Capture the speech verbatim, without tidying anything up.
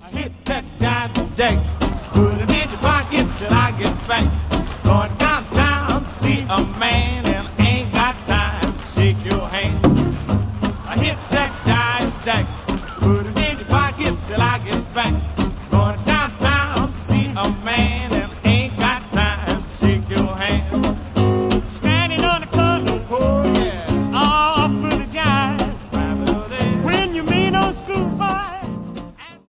I hit that jive jack, put it in your pocket till I get back. Going downtown to see a man and ain't got time to shake your hand. I hit that jive jack, put it in your pocket till I get back. Going downtown to see a man.